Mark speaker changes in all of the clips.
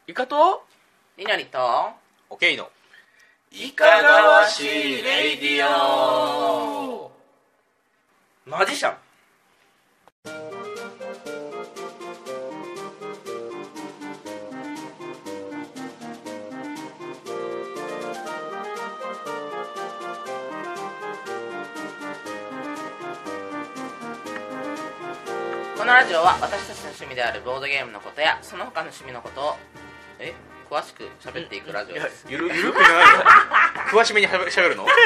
Speaker 1: イカと
Speaker 2: りのりと
Speaker 3: オケイの
Speaker 1: いかがわしいレイディオ。
Speaker 2: マジシャン。このラジオは私たちの趣味であるボードゲームのことやその他の趣味のことを詳しく喋っていくラジオです。
Speaker 3: ゆるくない詳しめに喋るの
Speaker 1: も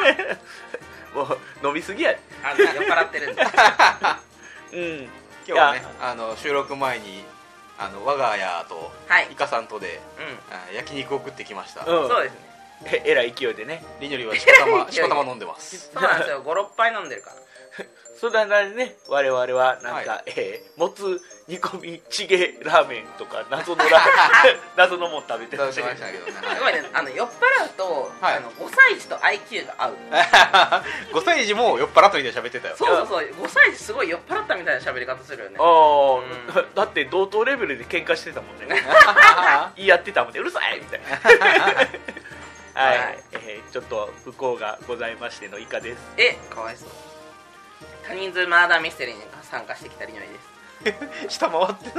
Speaker 1: う飲みすぎや。
Speaker 2: 酔っ払ってるんで
Speaker 1: うん。
Speaker 3: 今日はね収録前に我が家とイカさんとで、焼肉を食ってきました。
Speaker 2: そうですね。
Speaker 1: えらい勢いでね。
Speaker 3: りにょりはしこたま飲んでます。
Speaker 2: そうなんですよ。5、6杯飲んでるから。
Speaker 1: それなりにね、我々はなんか、もつ煮込みチゲラーメンとか謎の謎のもん食べてましたけどね。
Speaker 2: すごいね、酔っ払うと、5歳児と IQ が合う。
Speaker 3: 5歳児も酔っ払ったみたいに喋ってたよ。
Speaker 2: そう5歳児すごい酔っ払ったみたいな喋り方するよね。
Speaker 1: だって同等レベルで喧嘩してたもんね。言い合ってたもんね。うるさいみたいな。はい、ちょっと不幸がございましてのイカです。
Speaker 2: かわいそう。他人数マーダーミステリーに参加してきたりのり
Speaker 3: です。下回ってない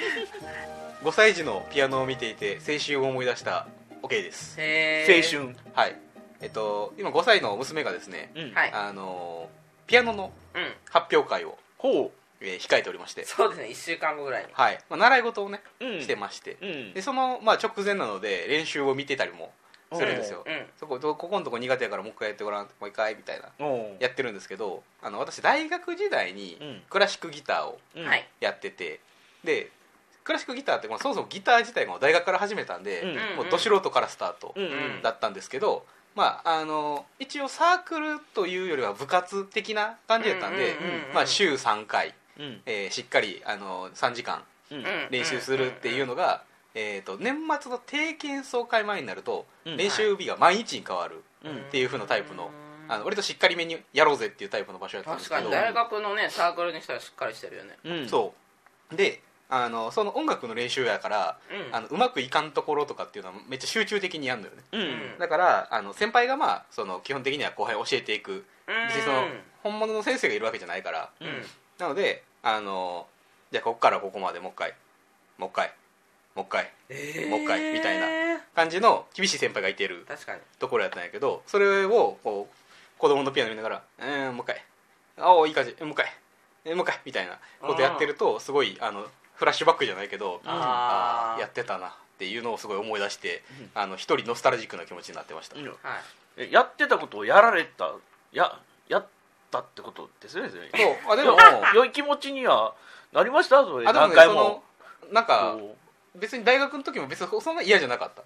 Speaker 3: 。5歳児のピアノを見ていて青春を思い出したオケイです。
Speaker 1: 青春。
Speaker 3: はい。今5歳の娘がですね、ピアノの発表会を控えておりまして、
Speaker 2: そうですね、1週間後ぐらいに、
Speaker 3: はい、習い事をねしてまして、でその直前なので練習を見てたりもするんですよ。ここのとこ苦手やからもう一回やってごらん、もう一回みたいなやってるんですけど、私大学時代にクラシックギターをやってて、でクラシックギターってそもそもギター自体が大学から始めたんで、もうど素人からスタートだったんですけど、一応サークルというよりは部活的な感じだったんで、週3回、しっかり3時間練習するっていうのが、年末の定期演奏会前になると練習日が毎日に変わるっていう風なタイプの、割としっかりめにやろうぜっていうタイプの場所やったんですけど、
Speaker 2: 確かに大学のねサークルにしたらしっかりしてるよね。
Speaker 3: そうでその音楽の練習やから、うまくいかんところとかっていうのはめっちゃ集中的にやるのよね。だから先輩がその基本的には後輩教えていく、別にその本物の先生がいるわけじゃないから、なのでじゃあここからここまでもう一回もう一回みたいな感じの厳しい先輩がいてるところやったんやけど、それをこう子供のピアノ見ながらもう一回、いい感じ、もう一回みたいなことやってると、すごいフラッシュバックじゃないけど、やってたなっていうのをすごい思い出して、一人ノスタルジックな気持ちになってました。
Speaker 1: やってたことをやられたやったってことですね。
Speaker 3: そうでも
Speaker 1: 良い気持ちにはなりました。それ
Speaker 3: 何回もなんか別に大学の時も別にそんな嫌じゃなかった。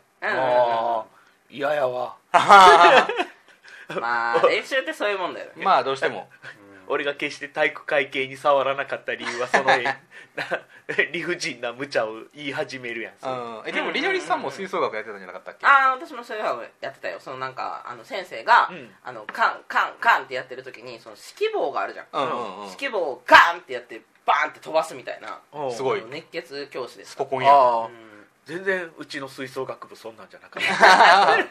Speaker 1: 嫌やわ。
Speaker 2: 練習ってそういうもんだよね。
Speaker 3: どうしても
Speaker 1: 俺が決して体育会系に触らなかった理由はその理不尽な無茶を言い始めるやん。
Speaker 3: でもりのりさんも吹奏楽やってたんじゃなかったっけ？
Speaker 2: 私もそういうのやってたよ。そのなんか先生が、カンカンカンってやってる時にその指揮棒があるじゃん。指揮棒をガンってやってバーンって飛ばすみたいな、
Speaker 3: すごい
Speaker 2: 熱血教師です。
Speaker 3: スポコンや。
Speaker 1: 全然うちの吹奏楽部そんなんじゃなかった。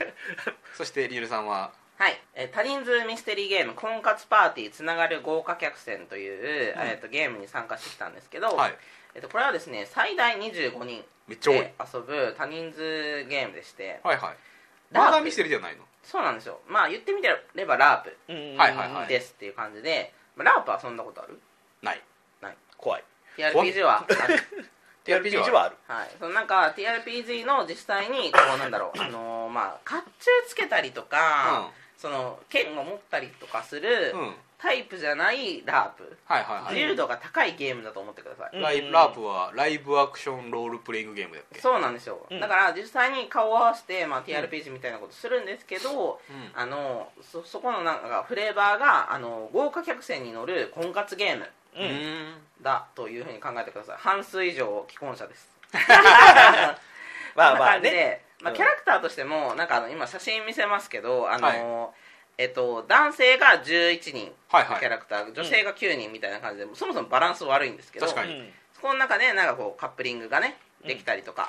Speaker 3: そしてりのりさんは
Speaker 2: 多人数ミステリーゲーム婚活パーティーつながる豪華客船という、ゲームに参加してきたんですけど、これはですね最大25人で遊ぶ多人数ゲームでして、
Speaker 3: マーダーミステリーじゃないの？
Speaker 2: そうなんですよ。言ってみてればラープですっていう感じで、ラープはそんなことある？
Speaker 3: ない。
Speaker 1: 怖い。
Speaker 2: TRPG はある。
Speaker 1: TRPG はある。
Speaker 2: そのなんか TRPG の実際にこうなんだろう甲冑つけたりとか、その剣を持ったりとかするタイプじゃないラープ、自由度が高いゲームだと思ってください。
Speaker 3: ラープはライブアクションロールプレイングゲームだっけ？そう
Speaker 2: なんですよ。だから実際に顔を合わせて、TRPG みたいなことするんですけど、そこのなんかフレーバーが豪華客船に乗る婚活ゲームだというふうに考えてください。半数以上既婚者です。そんな感じで、キャラクターとしてもなんか今写真見せますけど、男性が11人のキャラクター、女性が9人みたいな感じで、そもそもバランス悪いんですけど、そこの中でなんかこうカップリングがねできたりとか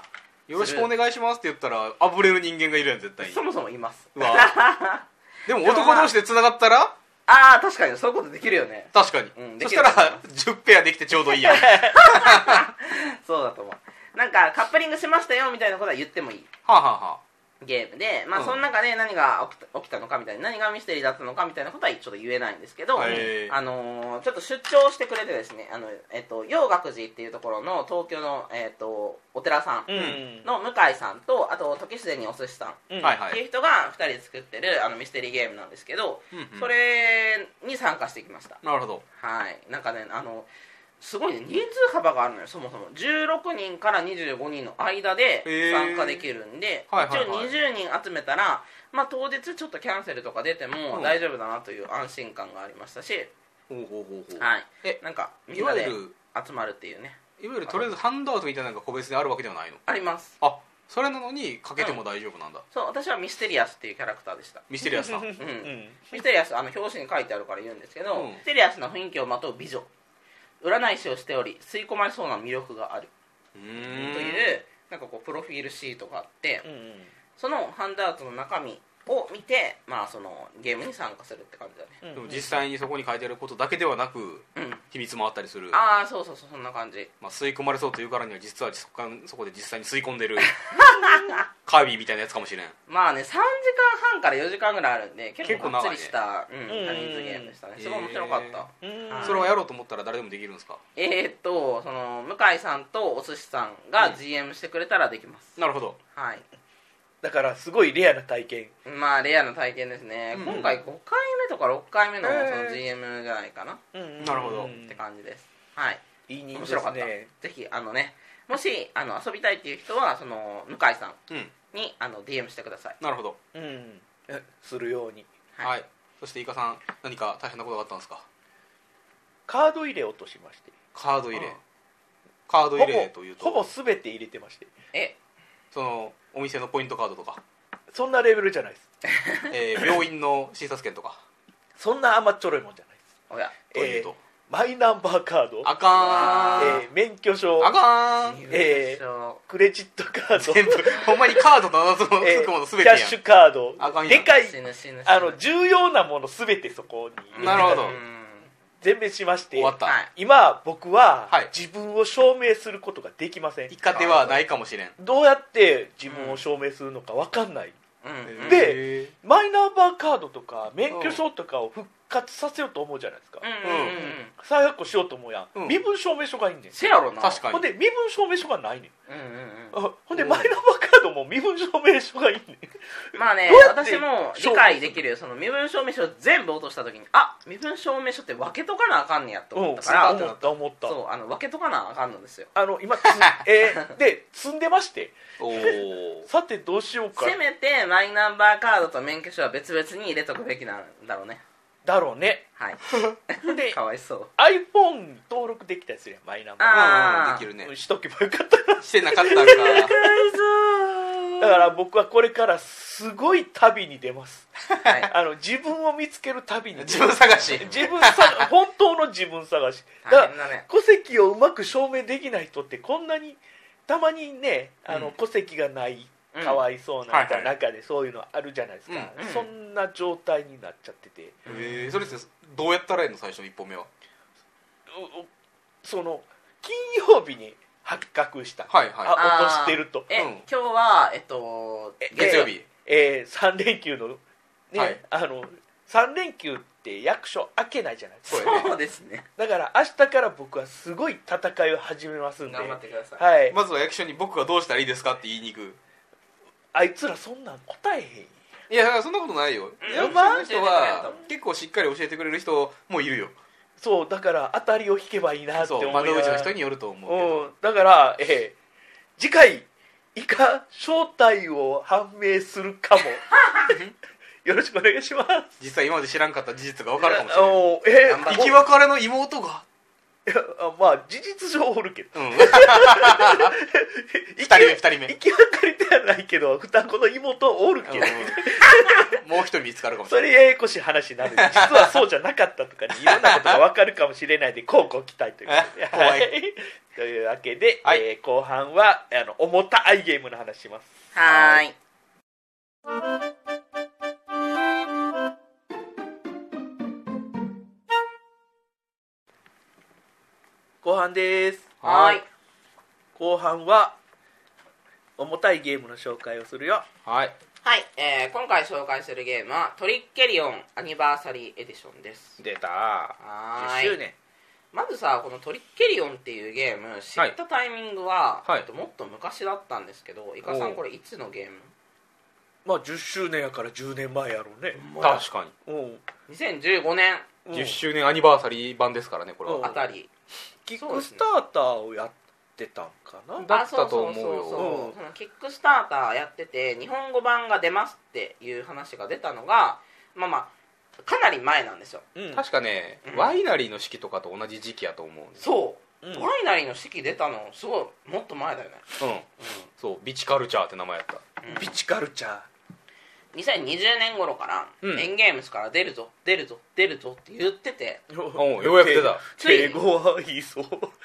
Speaker 3: よろしくお願いしますって言ったらあぶれる人間がいるやん絶対に。
Speaker 2: そもそもいます。
Speaker 3: うわでも男同士で繋がったら
Speaker 2: ああ確かにそういうことできるよね。
Speaker 3: 確かに、そしたら10ペアできてちょうどいいやん
Speaker 2: そうだと思う。なんかカップリングしましたよみたいなことは言ってもいいゲームで、まあその中で何が起きたのかみたいな、何がミステリーだったのかみたいなことはちょっと言えないんですけど、ちょっと出張してくれてですね、陽岳寺っていうところの東京の、お寺さんの向井さんと、あと時すでにお寿司さんっていう人が2人で作ってるミステリーゲームなんですけど、それに参加してきました。
Speaker 3: なるほど。
Speaker 2: はい、なんかねすごいね、人数幅があるのよ。そもそも16人から25人の間で参加できるんで、一応20人集めたら、まあ、当日ちょっとキャンセルとか出ても大丈夫だなという安心感がありましたし、はい、なんかみんなで集まるっていうね。
Speaker 3: いわゆるとりあえずハンドアウトみたいなのが個別であるわけではないの？
Speaker 2: あります。
Speaker 3: あ、それなのにかけても大丈夫なんだ。
Speaker 2: そう、私はミステリアスっていうキャラクターでした。
Speaker 3: ミステリアスさん
Speaker 2: ミステリアス、表紙に書いてあるから言うんですけど、ミステリアスな雰囲気をまとう美女、占い師をしており吸い込まれそうな魅力があるというなんかこうプロフィールシートがあって、そのハンドアウトの中身を見て、まあ、そのゲームに参加するって感じだね。
Speaker 3: でも実際にそこに書いてあることだけではなく、秘密もあったりする。
Speaker 2: ああそうそうそう、そんな感じ。
Speaker 3: まあ、吸い込まれそうというからには実はそこで実際に吸い込んでるカービィみたいなやつかもしれん。
Speaker 2: まあね、3時間半から4時間ぐらいあるんで結構がっつりした、多人数ゲームでしたね。すごい面白かった。
Speaker 3: それをやろうと思ったら誰でもできるんですか？
Speaker 2: その向井さんとお寿司さんが GM してくれたらできます。
Speaker 3: なるほど。
Speaker 2: はい、
Speaker 1: だからすごいレアな体験。
Speaker 2: まあレアな体験ですね。今回5回目とか6回目のその GM じゃないかな。
Speaker 3: なるほど
Speaker 2: って感じです。はい。
Speaker 1: いい人
Speaker 2: 面白かった。ぜひもし遊びたいっていう人はその向井さんにDM してください。
Speaker 3: なるほど。
Speaker 1: するように。
Speaker 3: はい。そしてイカさん何か大変なことがあったんですか？
Speaker 1: カード入れを落としまして。
Speaker 3: カード入れというと
Speaker 1: ほぼ全て入れてまして。
Speaker 3: そのお店のポイントカードとか
Speaker 1: そんなレベルじゃない
Speaker 3: です、病院の診察券とか
Speaker 1: そんな甘っちょろいもんじゃないです。
Speaker 2: おや、
Speaker 3: というと
Speaker 1: マイナンバーカード、
Speaker 3: あか
Speaker 1: ー、免許証、
Speaker 3: あかー、
Speaker 1: クレジットカード、
Speaker 3: 全部ほんまにカードの謎のつくもの全てやん、
Speaker 1: キャッシュカード、
Speaker 3: あかんやん、
Speaker 1: でかい
Speaker 2: 重
Speaker 1: 要なもの全てそこに
Speaker 3: なるほど
Speaker 1: 全滅しまして、
Speaker 3: 終わった、
Speaker 1: 今僕は自分を証明することができません。
Speaker 3: 一家ではないかもしれん。
Speaker 1: どうやって自分を証明するのか分かんない、でマイナンバーカードとか免許証とかを復活させようと思うじゃないですか、再発行しようと思うやん、身分証明書がいいねん。
Speaker 2: せやろな。
Speaker 3: 確かに。
Speaker 1: ほんで身分証明書がないねん、ほんでマイナンバーカードも身分証明書がいいねん。
Speaker 2: まあね、私も理解できるよ。その身分証明書全部落とした時に、あ、身分証明書って分けとかなあかんねやと思ったから、
Speaker 1: 思った
Speaker 2: そう分けとかなあかんのですよ。
Speaker 1: 今で積んでまして、さてどうしようか。
Speaker 2: せめてマイナンバーカードと免許証は別々に入れとくべきなんだろうね。
Speaker 1: だろうね。
Speaker 2: はい。
Speaker 1: で
Speaker 2: かわいそう。
Speaker 1: iPhone に登録できたりするやん、マイナンバ
Speaker 3: ー。できるね。
Speaker 1: しとけばよかったな。
Speaker 3: してなかったんか。
Speaker 1: だから僕はこれからすごい旅に出ます、自分を見つける旅に。
Speaker 3: 自分探し。
Speaker 1: 本当の自分探しだから、戸籍をうまく証明できない人ってこんなにたまにね、戸籍がないかわいそうな中でそういうのあるじゃないですか、そんな状態になっちゃってて、
Speaker 3: それってどうやったらいいの？最初の一歩目は
Speaker 1: その金曜日に発覚した、落としてると。
Speaker 2: 今日は
Speaker 3: 月曜日、
Speaker 1: 3連休のね、3連休って役所開けないじゃないですか。
Speaker 2: そうですね。
Speaker 1: だから明日から僕はすごい戦いを始めますんで、
Speaker 2: 頑張ってください。
Speaker 1: はい、
Speaker 3: まずは役所に僕はどうしたらいいですかって言いに行く。
Speaker 1: あいつらそんなん答えへん。
Speaker 3: いやだからそんなことないよ。役所の人は結構しっかり教えてくれる人もいるよ。
Speaker 1: そうだから当たりを引けばいいなって思いながら。
Speaker 3: 窓口の人によると思うけど、
Speaker 1: だから次回イカ正体を判明するかもよろしくお願いします。
Speaker 3: 実際今まで知らんかった事実が分かるかもしれない。生き別れの妹が
Speaker 1: まあ事実上おるけど、
Speaker 3: 2人目
Speaker 1: 生き別れてやないけど双子の妹おるけど、
Speaker 3: もう一人見つかるかもし
Speaker 1: そ
Speaker 3: れない。
Speaker 1: れややこしい話になる。実はそうじゃなかったとかね、いろんなことが分かるかもしれないで乞うご期待ということで
Speaker 3: 怖い
Speaker 1: というわけで、
Speaker 3: はい
Speaker 1: 後半は重たいゲームの話します。
Speaker 2: はーい。
Speaker 1: 後半です。
Speaker 2: はーい。
Speaker 1: 後半は重たいゲームの紹介をするよ。
Speaker 3: はい。
Speaker 2: はい、今回紹介するゲームはトリッケリオンアニバーサリーエディションです。
Speaker 3: 出た。
Speaker 2: はーい。
Speaker 1: 10周年。
Speaker 2: まずさ、このトリッケリオンっていうゲーム知ったタイミングは、もっと昔だったんですけど、イカさんこれいつのゲーム？
Speaker 1: まあ10周年やから10年前やろうね。
Speaker 3: 確かに。
Speaker 2: 2015年
Speaker 3: 10周年アニバーサリー版ですからね、これは。
Speaker 2: あたり。
Speaker 1: キックスターターをやってたんかな。
Speaker 3: だったと思うよ。
Speaker 2: そのキックスターターやってて日本語版が出ますっていう話が出たのがかなり前なんですよ。
Speaker 3: 確かね、ワイナリーの式とかと同じ時期やと思うんです。
Speaker 2: そう、ワイナリーの式出たのすごいもっと前だよね。
Speaker 3: そう、ビチカルチャーって名前やった。
Speaker 1: ビチカルチャー。
Speaker 2: 2020年頃からエンゲームスから出るぞ出るぞ出るぞって言ってて、
Speaker 3: ようやく出た。
Speaker 1: 敬語は言いそう。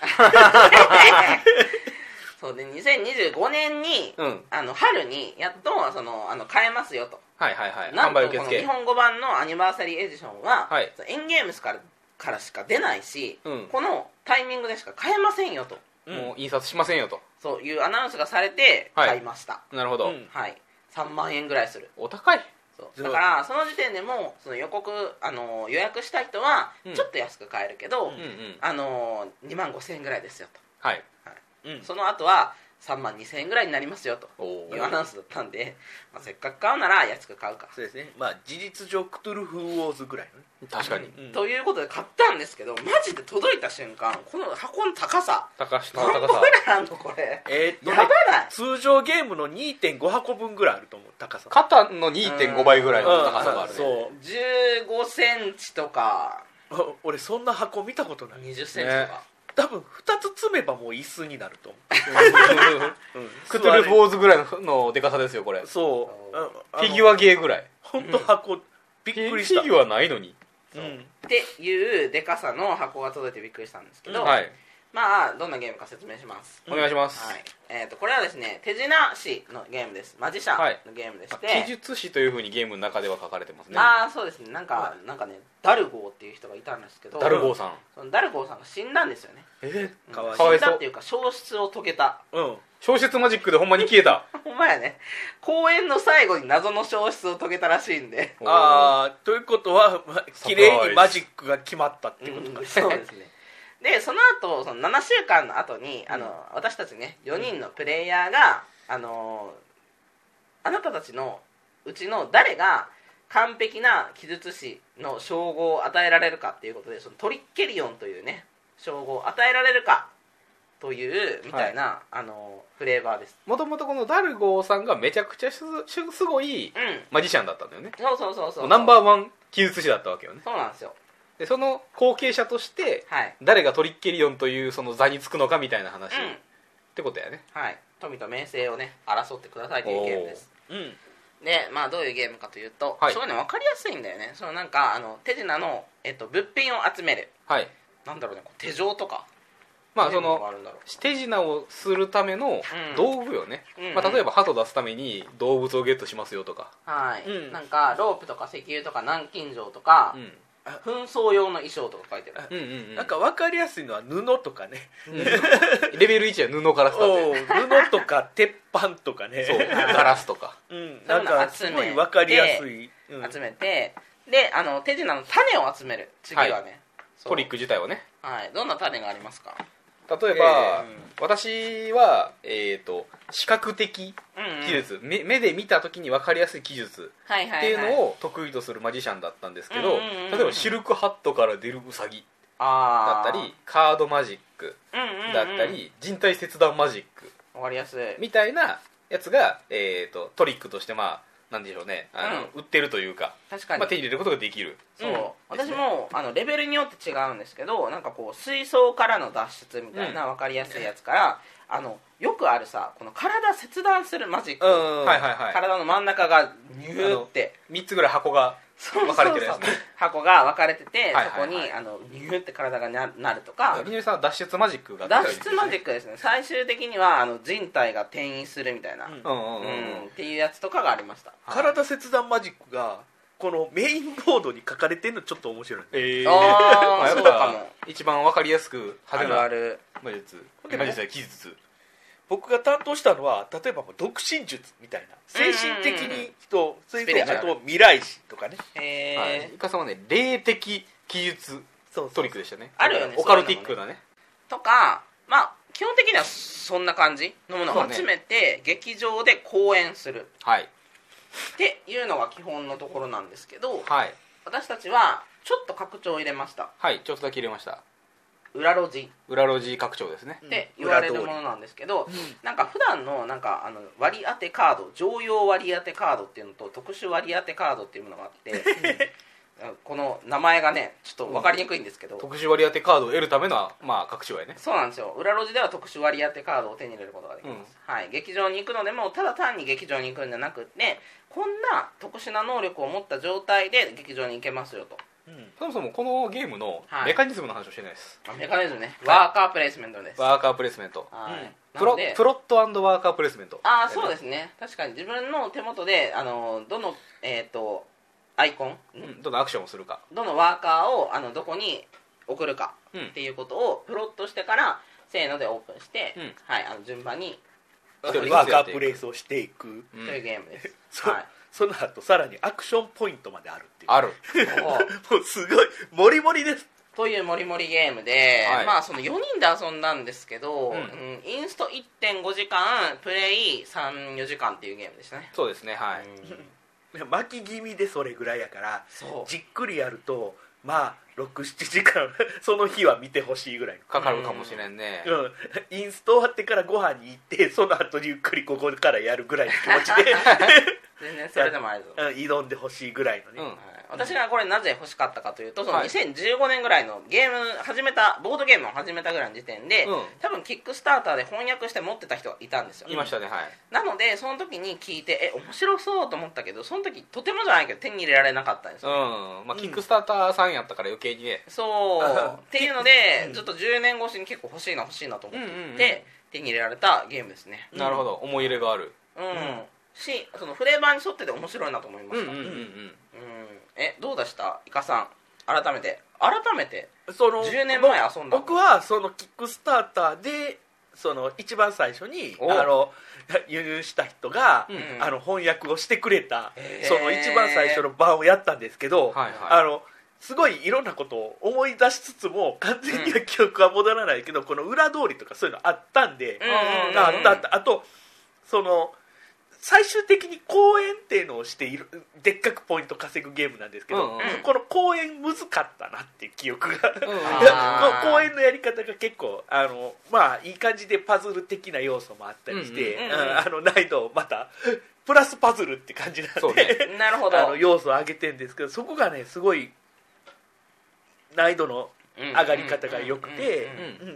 Speaker 2: そうで2025年に、春にやっと買えますよと。
Speaker 3: はいはいはい。
Speaker 2: なんとこの日本語版のアニバーサリーエディションは、エンゲームスからしか出ないし、このタイミングでしか買えませんよと、
Speaker 3: もう印刷しませんよと、
Speaker 2: そういうアナウンスがされて買いました。
Speaker 3: なるほど。
Speaker 2: はい、3万円ぐらいする。
Speaker 3: お高い。
Speaker 2: そうだからその時点でもその予告予約した人はちょっと安く買えるけど、2万5,000円ぐらいですよと。
Speaker 3: はい、
Speaker 2: その後は3万2,000円ぐらいになりますよというアナウンスだったんで、せっかく買うなら安く買うか。
Speaker 1: そうですね。まあ事実上クトゥルフ・ウォーズぐらいのね。
Speaker 3: 確かに、
Speaker 2: ということで買ったんですけど、マジで届いた瞬間この箱の高さ何個ぐらいあんのこれ。やばない？
Speaker 1: 通常ゲームの 2.5 箱分ぐらいあると思う。高さ
Speaker 3: 肩の 2.5 倍ぐらいの高さがあるね。
Speaker 2: そう15センチとか。
Speaker 1: 俺そんな箱見たことない。
Speaker 2: 20センチとか、
Speaker 1: 多分2つ積めばもう椅子になると思う。
Speaker 3: クトゥルフ・ウォーズぐらいのでかさですよこれ。
Speaker 1: そう
Speaker 3: フィギュアゲーぐらい。
Speaker 1: 本当箱びっくりした。
Speaker 3: フィギュアないのに
Speaker 2: っていうでかさの箱が届いてびっくりしたんですけど、まあどんなゲームか説明します。
Speaker 3: お願いします。
Speaker 2: これはですね手品師のゲームです。マジシャンのゲームでして、
Speaker 3: 記述師というふうにゲームの中では書かれてますね。
Speaker 2: そうですね。なんかねダルゴーっていう人がいたんですけど、
Speaker 3: ダルゴーさん、
Speaker 2: そのダルゴーさんが死んだんですよね。
Speaker 1: かわい
Speaker 2: そう。死んだっていうか消失を遂げた。
Speaker 3: 消失マジックでほんまに消えた。
Speaker 2: ほんまやね。公演の最後に謎の消失を遂げたらしいんで。
Speaker 1: ということは綺麗にマジックが決まったっていうことか。
Speaker 2: そうですね。でその後その7週間の後に私たちね4人のプレイヤーがあなたたちのうちの誰が完璧な記述師の称号を与えられるかっていうことで、そのトリッケリオンというね称号を与えられるかというみたいな、フレーバーです。
Speaker 3: もともとこのダルゴーさんがめちゃくちゃすごいマジシャンだったんだよね。
Speaker 2: そう
Speaker 3: ナンバーワン記述師だったわけよね。
Speaker 2: そうなんですよ。
Speaker 3: でその後継者として、誰がトリッケリオンというその座につくのかみたいな話、ってことやね。
Speaker 2: 富と名声をね争ってくださいというゲームです。でどういうゲームかというと、すごいね分かりやすいんだよね。そのなんか手品の、物品を集める、なんだろうね、手錠とか、
Speaker 3: その手品をするための道具よね。例えば鳩出すために動物をゲットしますよとか、
Speaker 2: なんかロープとか石油とか南京錠とか、紛争用の衣装とか書いてある。
Speaker 1: なんか分かりやすいのは布とかね。
Speaker 3: レベル1は布からスタート。
Speaker 1: 布とか鉄板とかね。
Speaker 3: ガラスとか。
Speaker 1: なんかすごい分かりやすい。
Speaker 2: 集めて、で手品の種を集める。次はね、
Speaker 3: トリック自体はね。
Speaker 2: どんな種がありますか？
Speaker 3: 例えば私は視覚的記述、目で見た時に分かりやすい記述っていうのを得意とするマジシャンだったんですけど、例えばシルクハットから出るウサギだったり、カードマジックだったり、人体切断マジック
Speaker 2: 分かりやすい
Speaker 3: みたいなやつがトリックとしてなんでしょうね、売ってるというか、
Speaker 2: 確かに
Speaker 3: 手に入れることができる。
Speaker 2: 私もレベルによって違うんですけど、なんかこう水槽からの脱出みたいな分かりやすいやつから、 よくあるさこの体切断するマジック、体の真ん中がニューって
Speaker 3: 3つぐらい箱が分かれてるやつね。
Speaker 2: 箱が分かれてて、そこにニューって体がなるとか。
Speaker 3: りにゅうさんは脱出マジックが
Speaker 2: 脱出マジックですね。最終的には人体が転移するみたいなっていうやつとかがありました。
Speaker 1: 体切断マジックがこのメインボードに書かれてるのちょっと面白い。
Speaker 2: そうかも。
Speaker 3: 一番分かりやすく派手な魔術や技術。
Speaker 1: 僕が担当したのは例えば独身術みたいな精神的に人、それとあと未来史とかね。
Speaker 3: イカさんはね霊的記述トリックでしたね。
Speaker 2: あるよね。
Speaker 3: オカルティックなね。
Speaker 2: とかまあ基本的にはそんな感じのものを集めて劇場で公演する。っていうのが基本のところなんですけど、私たちはちょっと拡張を入れました。
Speaker 3: ちょっとだけ入れました。
Speaker 2: 裏路地
Speaker 3: 拡張ですね
Speaker 2: って言われるものなんですけど、なんか普段のなんか割り当てカード、常用割り当てカードっていうのと特殊割り当てカードっていうものがあってこの名前がねちょっと分かりにくいんですけど、
Speaker 3: 特殊割り当てカードを得るための拡張やね。
Speaker 2: そうなんですよ。裏路地では特殊割り当てカードを手に入れることができます、劇場に行くのでもただ単に劇場に行くんじゃなくて、こんな特殊な能力を持った状態で劇場に行けますよと。
Speaker 3: そもそもこのゲームのメカニズムの話をしてないです。
Speaker 2: メカニズムね、ワーカープレイスメントです。
Speaker 3: ワーカープレイスメント、プロット&ワーカープレイスメント。
Speaker 2: そうですね。確かに自分の手元でどのアイコン、
Speaker 3: どのアクションをするか、
Speaker 2: どのワーカーをどこに送るかっていうことをプロットしてからせーのでオープンして、順番に
Speaker 1: ワーカープレイスをしていく
Speaker 2: というゲームです。
Speaker 1: その後さらにアクションポイントまであるっていう。
Speaker 3: ある
Speaker 1: もうすごいモリモリです。
Speaker 2: というモリモリゲームで、その4人で遊んだんですけど、インスト 1.5 時間プレイ 3,4 時間っていうゲームでしたね。
Speaker 3: そうですね。
Speaker 1: 巻き気味でそれぐらいやからじっくりやると6,7 時間その日は見てほしいぐらい
Speaker 3: かかるかもしれんね。
Speaker 1: インスト終わってからご飯に行ってその後ゆっくりここからやるぐらいの気持ちで
Speaker 2: 全然それでもあるぞ。
Speaker 1: 挑んでほしいぐらいのね。
Speaker 2: 私がこれなぜ欲しかったかというと、その2015年ぐらいのゲームボードゲームを始めたぐらいの時点で、多分キックスターターで翻訳して持ってた人がいたんですよ。
Speaker 3: いましたね。
Speaker 2: なのでその時に聞いて面白そうと思ったけど、その時とてもじゃないけど手に入れられなかったんですよ。
Speaker 3: キックスターターさんやったから余計にね。
Speaker 2: そうっていうのでずっと10年越しに結構欲しいなと思って手に入れられたゲームですね。
Speaker 3: なるほど、思い入れがある。
Speaker 2: そのフレーバーに沿ってて面白いなと思いました。どうでしたイカさん。改めてその10年前遊んだ。
Speaker 1: 僕はそのキックスターターでその一番最初に輸入した人が翻訳をしてくれたその一番最初の版をやったんですけど、すごいいろんなことを思い出しつつも完全には記憶は戻らないけど、この裏通りとかそういうのあったんで、あとその最終的に公演っていうのをしているでっかくポイント稼ぐゲームなんですけど、この公演難かったなっていう記憶が公演のやり方が結構いい感じでパズル的な要素もあったりして、難易度をまたプラスパズルって感じなんで、
Speaker 2: なるほど
Speaker 1: 要素を上げてるんですけど、そこがねすごい難易度の上がり方が良くて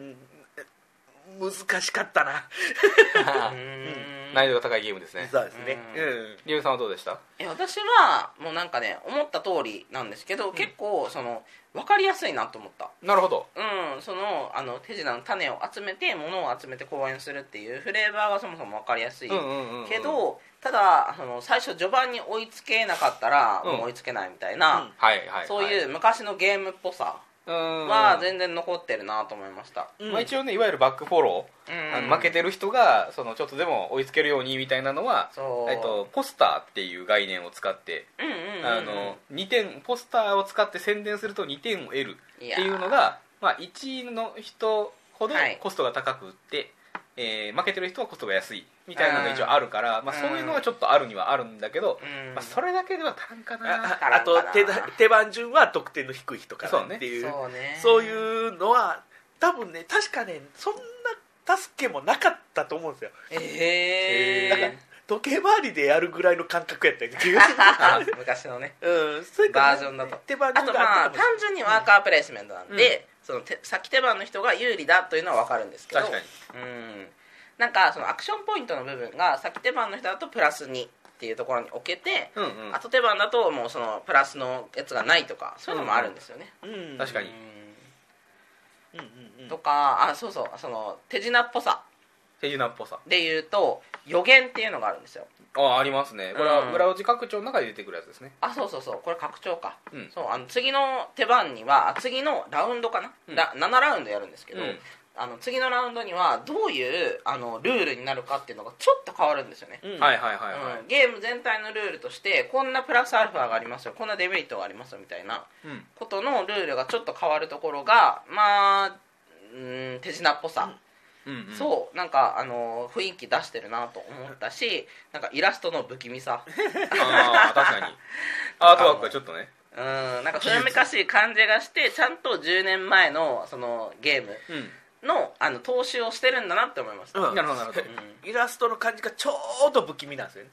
Speaker 1: 難しかったな
Speaker 3: 難易度が高いゲームですね。
Speaker 1: そうですね。
Speaker 3: リュウさんはどうでした？
Speaker 2: 私はもうなんかね思った通りなんですけど、結構その分かりやすいなと思った。
Speaker 3: なるほど。
Speaker 2: その手品の種を集めて物を集めて公演するっていうフレーバーがそもそも分かりやすいけど、ただ最初序盤に追いつけなかったらもう追いつけないみたいな、そういう昔のゲームっぽさは全然残ってるなと思いました。
Speaker 3: 一応ね、いわゆるバックフォロー、負けてる人がちょっとでも追いつけるようにみたいなのはポスターっていう概念を使って2点ポスターを使って宣伝すると2点を得るっていうのが1位の人ほどコストが高くって負けてる人はコストが安いみたいなのが一応あるから、そういうのはちょっとあるにはあるんだけど、それだけでは足らんかな。
Speaker 1: あと手番順は得点の低い人からっていうそういうのは多分ね、確かねそんな助けもなかったと思うんですよ。だから時計回りでやるぐらいの感覚やったんですけど
Speaker 2: 昔のね、
Speaker 1: バ
Speaker 2: ージョンだと。
Speaker 1: 手番順が
Speaker 2: あと単純にワーカープレイスメントなんで、その先手番の人が有利だというのは分かるんですけど、
Speaker 3: 確かに
Speaker 2: なんかそのアクションポイントの部分が先手番の人だとプラス2っていうところに置けて、後手番だともうそのプラスのやつがないとかそういうのもあるんですよね。
Speaker 3: 確かに。
Speaker 2: とかそうそう、その手品っぽさでいうと予言っていうのがあるんですよ。
Speaker 3: ありますね。これは裏打ち拡張の中で出てくるやつですね。
Speaker 2: そうこれ拡張か。そう次の手番には次のラウンドかな、7ラウンドやるんですけど、次のラウンドにはどういうルールになるかっていうのがちょっと変わるんですよね。ゲーム全体のルールとしてこんなプラスアルファがありますよ、こんなデメリットがありますよみたいなことのルールがちょっと変わるところが手品っぽさ、そうなんか雰囲気出してるなと思ったし、なんかイラストの不気味さ
Speaker 3: 確かにアートワークがちょっとね
Speaker 2: なんか古めかしい感じがして、ちゃんと10年前のそのゲームの踏襲をしてるんだなって思いました。
Speaker 3: なるほどなるほど。
Speaker 1: イラストの感じがちょうど不気味なんですよね。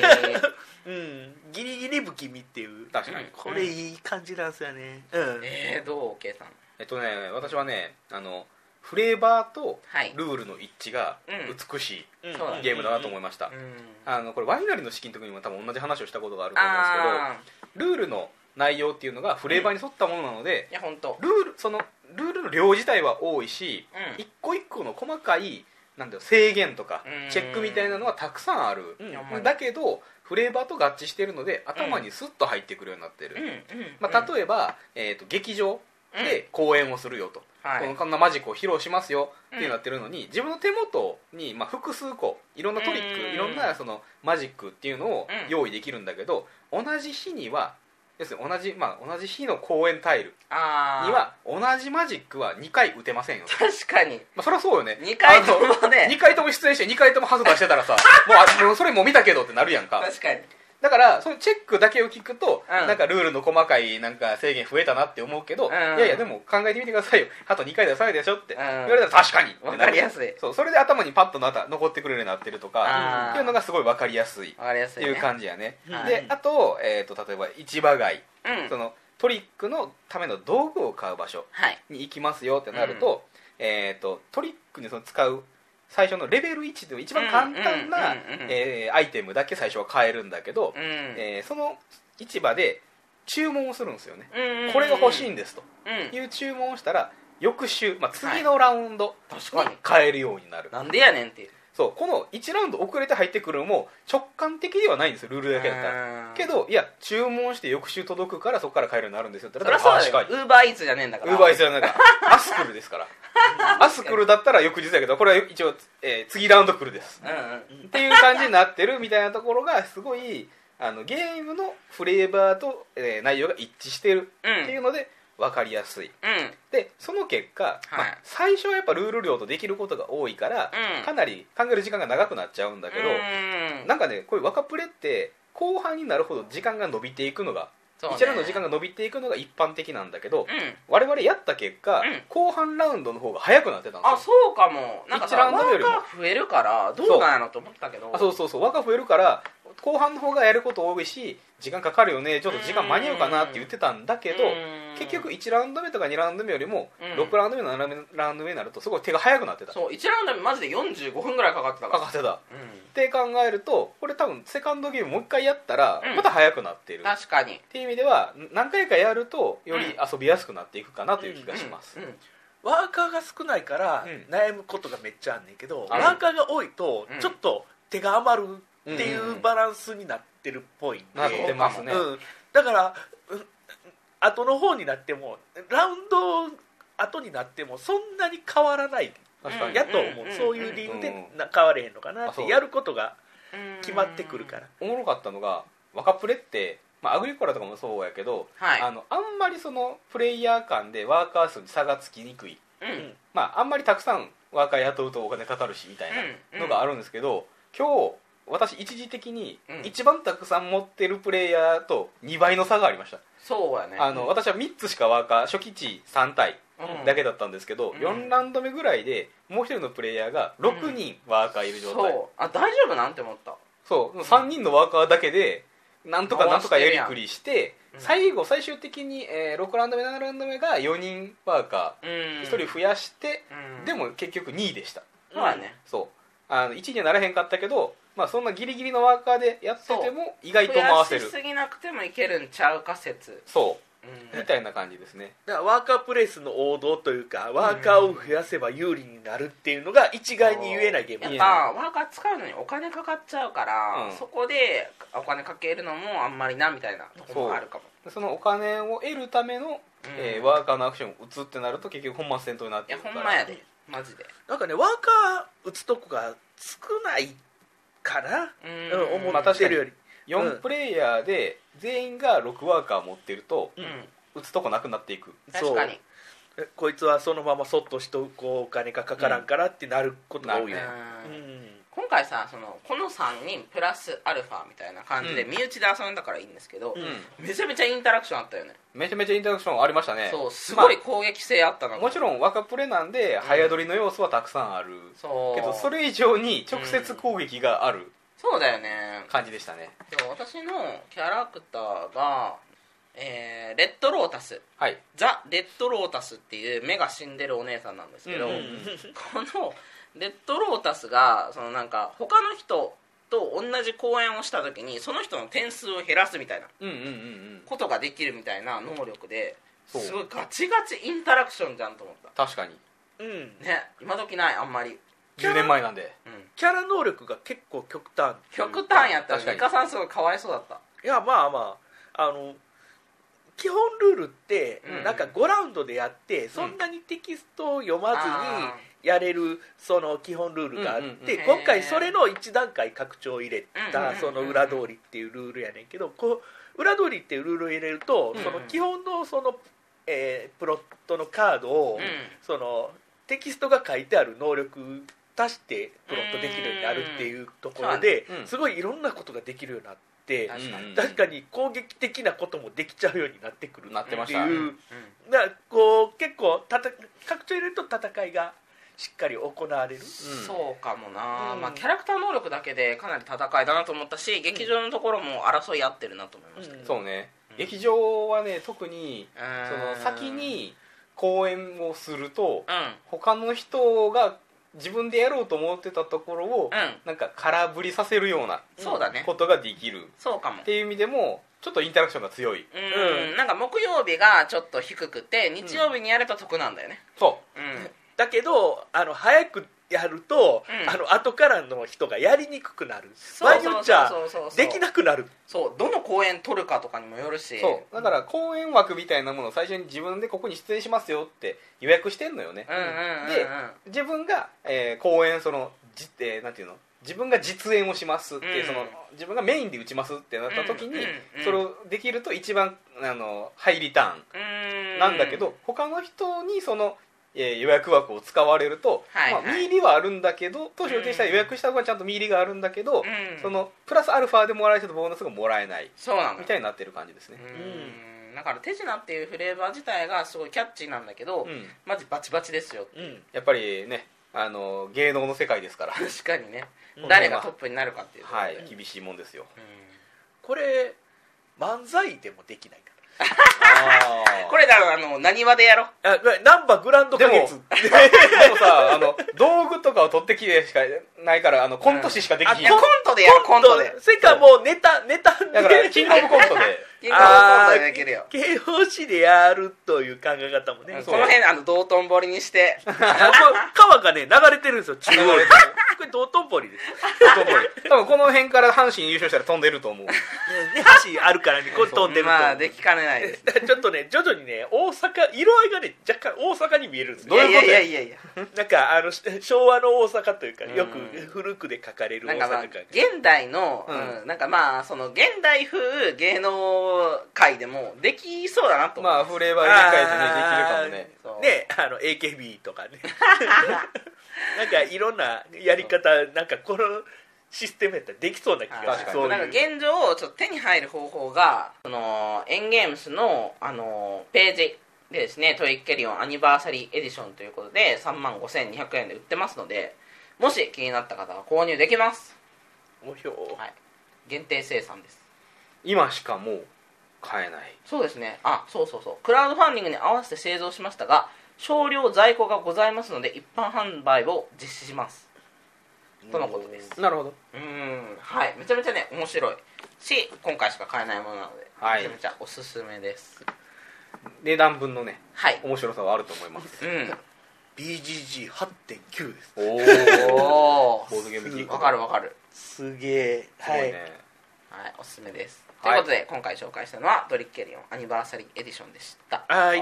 Speaker 1: ギリギリ不気味っていう。
Speaker 3: 確かに
Speaker 1: これいい感じなんですよね。
Speaker 2: どう K さん。
Speaker 3: 私はねフレーバーとルールの一致が美しいゲームだなと思いました。これワイナリーの式の時にも多分同じ話をしたことがあると思うんですけど、ルールの内容っていうのがフレーバーに沿ったものなので、そのルールの量自体は多いし、一個一個の細かい制限とかチェックみたいなのはたくさんある。だけどフレーバーと合致しているので頭にスッと入ってくるようになってる。例えば劇場で公演をするよと、こんなマジックを披露しますよってなってるのに、自分の手元に複数個いろんなトリック、いろんなそのマジックっていうのを用意できるんだけど、同じ日には要するに同じ日の公演タイルには同じマジックは2回打てませんよ。
Speaker 2: 確かに、
Speaker 3: そりゃそうよね。
Speaker 2: 2回ともね、
Speaker 3: 2回とも出演して2回ともハズバしてたらさもうそれもう見たけどってなるやんか。
Speaker 2: 確かに。
Speaker 3: だからそのチェックだけを聞くと、なんかルールの細かいなんか制限増えたなって思うけど、いやいやでも考えてみてくださいよ、あと2回で3回でしょって言われたら確かに
Speaker 2: 分かりやすい。
Speaker 3: それで頭にパッと残ってくれるようになってるとかっていうのがすごい分かりやすいっていう感じやね。であと、例えば市場街、そのトリックのための道具を買う場所に行きますよってなると、トリックに使う最初のレベル1で一番簡単なアイテムだけ最初は買えるんだけど、その市場で注文をするんですよね。これが欲しいんですという注文をしたら翌週、次のラウンドに買えるようになる。
Speaker 2: なんでやねんっていう。
Speaker 3: そうこの1ラウンド遅れて入ってくるのも直感的ではないんですよ、ルールだけだったら。けどいや注文して翌週届くからそこから買えるようになるんですよって言ったら、
Speaker 2: 確かにウーバーイーツじゃねえんだから。
Speaker 3: ウーバーイーツじゃないからアスクルですからアスクルだったら翌日だけど、これは一応、次ラウンド来るです、っていう感じになってるみたいなところがすごいゲームのフレーバーと、内容が一致してるっていうので分かりやすい。でその結果、最初はやっぱルール量とできることが多いから、かなり考える時間が長くなっちゃうんだけど、なんかねこういう若プレって後半になるほど時間が伸びていくのが、一覧の時間が伸びていくのが一般的なんだけど、我々やった結果、後半ラウンドの方が早くなってたんですよ。
Speaker 2: そうかも。なんか
Speaker 3: 1ラウンドよりも
Speaker 2: 輪が増えるからどうなんやろと思ったけど、
Speaker 3: 輪が増えるから後半の方がやること多いし時間かかるよね、ちょっと時間間に合うかなって言ってたんだけど、結局1ラウンド目とか2ラウンド目よりも6ラウンド目7ラウンド目になるとすごい手が早くなってた。
Speaker 2: そう1ラウンド目マジで45分ぐらいかかってたから。
Speaker 3: かかってた、って考えるとこれ多分セカンドゲームもう一回やったらまた早くなっている、
Speaker 2: 確かに
Speaker 3: っていう意味では何回かやるとより遊びやすくなっていくかなという気がします。
Speaker 1: ワーカーが少ないから悩むことがめっちゃあんねんけど、ワーカーが多いとちょっと手が余るっていうバランスになってるっぽいんで、
Speaker 3: なってますね、
Speaker 1: だから後の方になってもラウンド後になってもそんなに変わらないやと思う。そういう理由で変われへんのかなって、やることが決まってくるから。
Speaker 3: おもろかったのが若プレって、アグリコラとかもそうやけど、あんまりそのプレイヤー間でワーカー数に差がつきにくい、あんまりたくさんワーカー雇うとお金かかるしみたいなのがあるんですけど、今日私一時的に一番たくさん持ってるプレイヤーと2倍の差がありました。
Speaker 2: そうやね。
Speaker 3: 私は3つしかワーカー初期値3体だけだったんですけど、4ラウンド目ぐらいでもう一人のプレイヤーが6人ワーカーいる状態、
Speaker 2: 大丈夫なんて思った。
Speaker 3: 3人のワーカーだけでなんとかやりくりして、最終的に6ラウンド目7ラウンド目が4人ワーカー1人増やして、でも結局2位でした。
Speaker 2: そうやね。
Speaker 3: 1にはならへんかったけど、まあ、そんなギリギリのワーカーでやってても意外と回せる。
Speaker 2: 増やしすぎなくてもいけるんちゃうか説。
Speaker 3: そう、みたいな感じですね。
Speaker 1: だからワーカープレイスの王道というか、ワーカーを増やせば有利になるっていうのが一概に言えないゲーム。
Speaker 2: やっぱワーカー使うのにお金かかっちゃうから、そこでお金かけるのもあんまりなみたいなところもあるかも。
Speaker 3: そのお金を得るための、ワーカーのアクションを打つってなると結局本末転倒になってるから。
Speaker 2: いやほんまやで、マジで。
Speaker 1: なんかね、ワーカー打つとこが少ないかな、思ってるより。
Speaker 3: 4プレイヤーで全員が6ワーカー持ってると、打つとこなくなっていく。
Speaker 2: 確かに。
Speaker 1: こいつはそのままそっとしとこうお金がかからんからってなることが多いね。
Speaker 2: 今回さ、この3人プラスアルファみたいな感じで身内で遊んだからいいんですけど、めちゃめちゃインタラクションあったよね。
Speaker 3: めちゃめちゃインタラクションありましたね。
Speaker 2: そう、すごい攻撃性あったな、
Speaker 3: もちろん若プレなんで早取りの要素はたくさんある、けどそれ以上に直接攻撃がある、
Speaker 2: そうだよね、
Speaker 3: 感じでしたね。
Speaker 2: でも私のキャラクターが、レッドロータス、ザ・レッドロータスっていう目が死んでるお姉さんなんですけど、このレッドロータスがなんか他の人と同じ公演をした時にその人の点数を減らすみたいなことができるみたいな能力で、すごいガチガチインタラクションじゃんと思った。
Speaker 3: 確かに、
Speaker 2: ね、今時ない、あんまり
Speaker 3: 10年前なんで、
Speaker 1: キャラ能力が結構極端
Speaker 2: やったらミカさんすごいかわいそうだった。
Speaker 1: いや、まあまあ基本ルールってなんか5ラウンドでやって、そんなにテキストを読まずにやれるその基本ルールがあって、今回それの1段階拡張を入れたその裏通りっていうルールやねんけど、裏通りっていうルールを入れると、その基本のそのプロットのカードをそのテキストが書いてある能力足してプロットできるようになるっていうところですごいいろんなことができるようになって、確かに攻撃的なこともできちゃうようになってくるっていう、だからこう結構拡張入れると戦いがしっかり行われる、
Speaker 2: そうかもな、まあ、キャラクター能力だけでかなり戦いだなと思ったし、劇場のところも争い合ってるなと思いましたけど、
Speaker 3: そうね、劇場はね特にその先に公演をすると、他の人が自分でやろうと思ってたところを、なんか空振りさせるようなことができる、
Speaker 2: そうかも
Speaker 3: っていう意味でもちょっとインタラクションが強い。
Speaker 2: なんか木曜日がちょっと低くて日曜日にやれば得なんだよね。
Speaker 3: そう、
Speaker 1: だけど早くやると、後からの人がやりにくくなる、場合によっちゃできなくなる。
Speaker 2: そう、どの公演取るかとかにもよるし、
Speaker 3: そうだから公演枠みたいなものを最初に自分でここに出演しますよって予約してんのよね。で自分が、公演なんていうの、自分が実演をしますって、その自分がメインで打ちますってなった時に、それをできると一番ハイリターンなんだけど、他の人にその予約枠を使われると、見入りはあるんだけど、当初予定したら予約した方がちゃんと見入りがあるんだけど、そのプラスアルファでもらえるとボーナスがもらえないみたいになってる感じですね。
Speaker 2: だから手品っていうフレーバー自体がすごいキャッチーなんだけど、マジバチバチですよ、
Speaker 3: やっぱりね、芸能の世界ですから
Speaker 2: 確かにね、誰がトップになるかっていうと、
Speaker 3: 厳しいもんですよ。
Speaker 1: これ漫才でもできないか
Speaker 2: これだろ、何話でやろう、
Speaker 1: ナンバグランド花月
Speaker 3: でもさ、道具とかを取ってきてしかないからコント師しかできない。
Speaker 2: コントでやろう、コントで。
Speaker 1: それかもうネタ
Speaker 3: だからキングオブコントで
Speaker 2: キングオブコントでできるよ。
Speaker 1: 形容詞でやるという考え方もね、
Speaker 2: この辺道頓堀にして
Speaker 1: 川がね流れてるんですよ、中央に。これ道頓堀です。
Speaker 3: 多分この辺から阪神優勝したら飛んでると思う。
Speaker 1: 橋あるからね、これ飛んでると思う。
Speaker 2: まあできかねないです。
Speaker 1: ちょっとね、徐々にね、大阪色合いがね若干大阪に見えるんですよ。
Speaker 2: どういうこと？いや
Speaker 1: なんか昭和の大阪というか、よく古くで書かれる大阪
Speaker 2: が現代の、なんかまあその現代風芸能界でもできそうだなと思う。
Speaker 3: まあフレーバーに変えてできるかも
Speaker 1: ね。AKB とかねなんかいろんなやり方、なんかこのシステムやったらできそうな気がする。
Speaker 2: なんか現状ちょっと手に入る方法がエンゲームスのページでですね、トイッケリオンアニバーサリーエディションということで 35,200 円で売ってますので、もし気になった方は購入できます。限定生産です。
Speaker 3: 今しかもう買えない。
Speaker 2: そうですね。そうクラウドファンディングに合わせて製造しましたが、少量在庫がございますので一般販売を実施します。 とのことです。
Speaker 3: なるほど。
Speaker 2: はい、めちゃめちゃね面白いし、今回しか買えないものなので、めちゃめちゃおすすめです。
Speaker 3: 値段分のね、面白さはあると思います。
Speaker 1: BGG8.9 です。
Speaker 2: おお、
Speaker 3: ボードゲーム機。
Speaker 2: わかるわかる。
Speaker 1: すげえ。はい、
Speaker 2: おすすめです。ということで今回紹介したのはドリッケリオンアニバーサリーエディションでした。
Speaker 1: はい。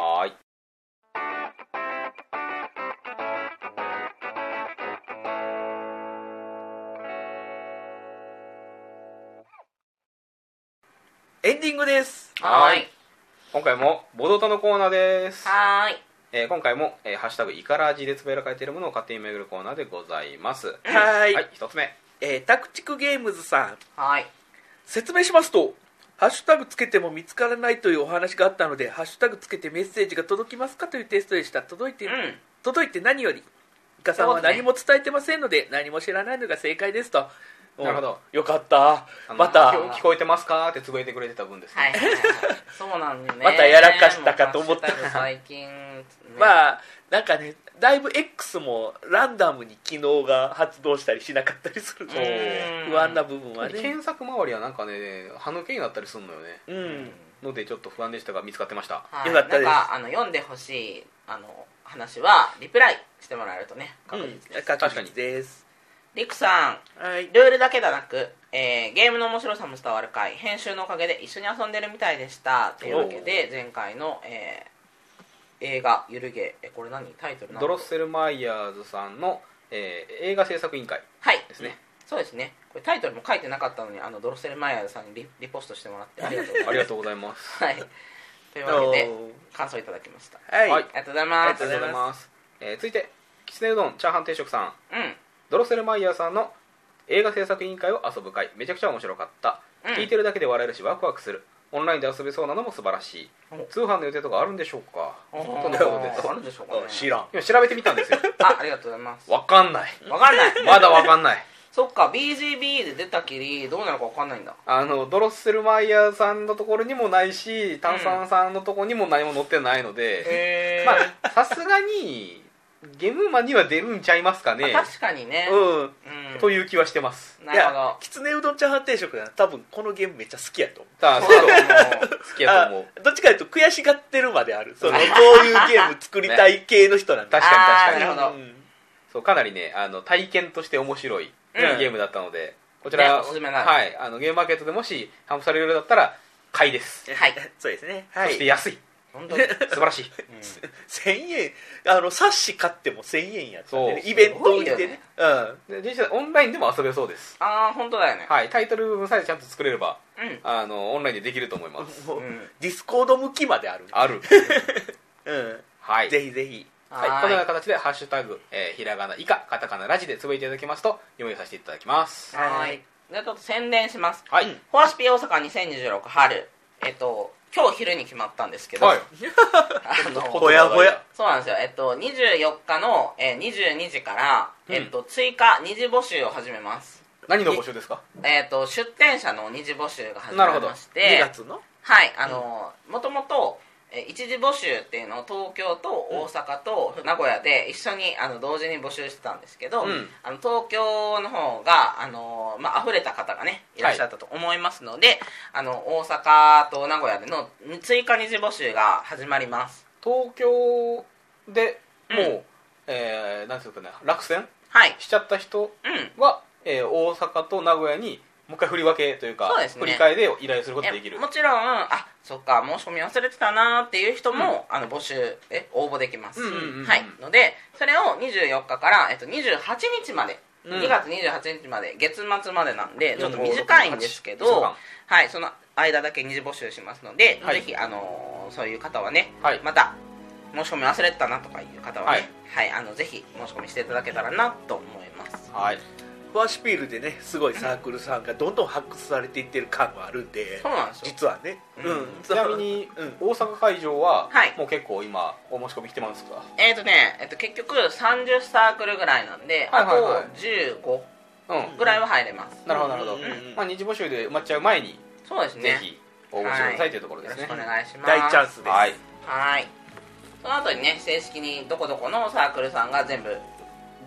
Speaker 1: エンディングです。
Speaker 2: はい。
Speaker 3: 今回もボドタのコーナーです。
Speaker 2: はい。
Speaker 3: 今回も、ハッシュタグイカラジでつぶやかれているものを勝手に巡るコーナーでございます。
Speaker 1: はい。
Speaker 3: 一つ目。
Speaker 1: タクチクゲームズさん。
Speaker 2: はい。
Speaker 1: 説明しますと、ハッシュタグつけても見つからないというお話があったので、ハッシュタグつけてメッセージが届きますかというテストでした。届いて何より、イカさんは何も伝えてませんので、何も知らないのが正解ですと。
Speaker 3: なるほど。
Speaker 1: よかった。また
Speaker 3: 聞こえてますかってつぶえてくれてた分ですね。
Speaker 2: そうなんね。
Speaker 1: またやらかしたかと思った。
Speaker 2: 最近、
Speaker 1: まあなんかね、だいぶ X もランダムに機能が発動したりしなかったりすると不安な部分はね。
Speaker 3: 検索周りはなんかね、歯抜けになったりするのよね。のでちょっと不安でしたが見つかってました。
Speaker 1: よかったです。
Speaker 2: なんか読んでほしい話はリプライしてもらえるとね、確実です。
Speaker 1: 確かにです。
Speaker 2: リクさん、ルールだけでなく、ゲームの面白さも伝わる回、編集のおかげで一緒に遊んでるみたいでしたというわけで、前回の、映画ゆるゲー、これタイトル
Speaker 3: ドロッセルマイヤーズさんの、映画制作委員会ですね。
Speaker 2: そうですね。これタイトルも書いてなかったのにドロッセルマイヤーズさんにリポストしてもらってありがとうございます。
Speaker 3: ありがとうございます。
Speaker 2: はい。というわけで感想いただきました。
Speaker 1: はい。
Speaker 2: ありがとうございます。
Speaker 3: ありがとうございます。続いてきつねうどんチャーハン定食さん。ドロッセルマイヤーさんの映画制作委員会を遊ぶ会、めちゃくちゃ面白かった、聞いてるだけで笑えるしワクワクする、オンラインで遊べそうなのも素晴らしい、通販の予定とかあるんでしょうかとのことです。
Speaker 2: あるんでしょうかね。
Speaker 1: 知らん。
Speaker 3: 今調べてみたんですよ。
Speaker 2: ありがとうございます。
Speaker 3: わかんない。
Speaker 2: ま
Speaker 3: だわかんない。
Speaker 2: そっか、 BGB で出たきりどうなるかわかんないんだ。
Speaker 3: ドロッセルマイヤーさんのところにもないし、炭酸さんのところにも何も載ってないので、まあさすがにゲームマンには出るんちゃいますかね。
Speaker 2: 確かにね。
Speaker 3: という気はしてます。
Speaker 2: なるほど。
Speaker 1: きつねうどんチャーハン定食は多分このゲームめっちゃ好きやと思う。
Speaker 3: 好きやと思う。
Speaker 1: どっちかというと悔しがってるまである。こういうゲーム作りたい系の人なんで。
Speaker 3: 確かに。
Speaker 2: なるほど。
Speaker 3: そう、かなりね、体験として面白いゲームだったので、こちら、
Speaker 2: おすすめな
Speaker 3: はい、ゲームマーケットでもし販布されるようだったら買いです。
Speaker 2: はい、
Speaker 1: そうですね。
Speaker 3: そして安い。
Speaker 2: 本当に
Speaker 3: 素晴らしい。
Speaker 1: 1000円、冊子買っても1000円やったんでね、イベント売りでね。
Speaker 3: 実際オンラインでも遊べそうです。
Speaker 2: 本当だよね。
Speaker 3: はい、タイトル部分さえちゃんと作れれば、オンラインでできると思います。
Speaker 1: ディスコード向きまである。
Speaker 3: はい、
Speaker 1: ぜひぜひ。
Speaker 3: はい、このような形でハッシュタグ、ひらがな以下カタカナラジでつぶやいていただきますと読みさせていただきます。
Speaker 2: はい。ではちょっと宣伝します。
Speaker 3: はい。
Speaker 2: フォアシピ大阪2026春、今日昼に決ままったんですけど、
Speaker 1: ほやほや。
Speaker 2: そうなんですよ。24日の22時から追加二次募集を始めます。
Speaker 3: 何の募集ですか？
Speaker 2: 出店者の二次募集が始まりまして、
Speaker 1: 2月の、
Speaker 2: はい、もともと一次募集っていうのを東京と大阪と名古屋で一緒に同時に募集してたんですけど、東京の方が溢れた方がねいらっしゃったと思いますので、大阪と名古屋での追加二次募集が始まります。
Speaker 3: 東京でもう、なんていうかね、落選、しちゃった人は、大阪と名古屋にもう一回振り分けというか、振り替えで依頼することができる。
Speaker 2: もちろんそっか、申し込み忘れてたなっていう人も、募集応募できます。はい、のでそれを24日から、28日まで、2月28日まで月末までなんでちょっと短いんですけど、はい、その間だけ二次募集しますので、ぜひそういう方はね、また申し込み忘れてたなとかいう方はね、ぜひ申し込みしていただけたらなと思います。
Speaker 3: はい。
Speaker 1: フォアシピールでね、すごいサークルさんがどんどん発掘されていってる感があるんで、
Speaker 2: そうなんですよ
Speaker 1: 実はね。
Speaker 3: ちなみに大阪会場はもう結構今お申し込み来てますか？
Speaker 2: 結局30サークルぐらいなんで、あと15ぐらいは入れます。
Speaker 3: なるほどなるほど。二次募集で埋まっちゃう前に、
Speaker 2: そうですね、
Speaker 3: ぜひ応募してくださいというところですね。
Speaker 2: よろしくお願いします。
Speaker 1: 大チャンスです。
Speaker 2: はい。その後にね、正式にどこどこのサークルさんが全部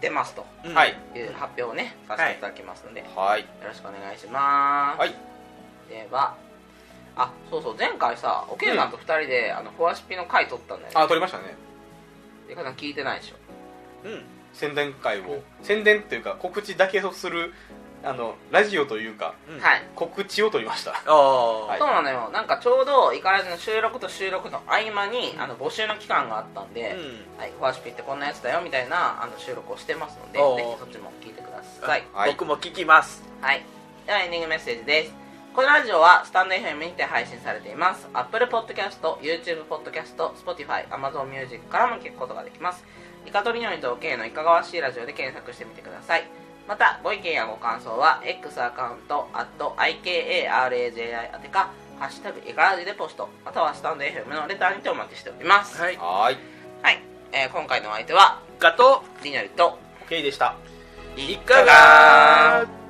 Speaker 2: 出ますという発表をねさせていただきますので、はい、よろしくお願いします。はい、ではそう前回さおけいさんと2人でフォアシピの回撮ったんだよね。
Speaker 3: 撮りましたね。
Speaker 2: でかさん聞いてないでしょ。
Speaker 3: 宣伝会を、宣伝っていうか告知だけをするラジオというか、告知を取りました。
Speaker 2: そうなのよ。なんかちょうどイカラジの収録と収録の合間に募集の期間があったんで、フォアシピってこんなやつだよみたいな収録をしてますので、ぜひそっちも聞いてください。
Speaker 1: 僕も聞きます。
Speaker 2: はい。ではエンディングメッセージです。このラジオはスタンド FM にて配信されています。 Apple Podcast、YouTube Podcast、Spotify、Amazon Music からも聞くことができます。イカとりのりと OK のいかがわしいラジオで検索してみてください。またご意見やご感想は X アカウント@IKARAJI 宛てかハッシュタグイカラジでポスト、またはスタンド FM のレターにてお待ちしております。はい、今回のお相手は
Speaker 1: ガと
Speaker 2: りのりと
Speaker 3: OK でした。
Speaker 1: いかが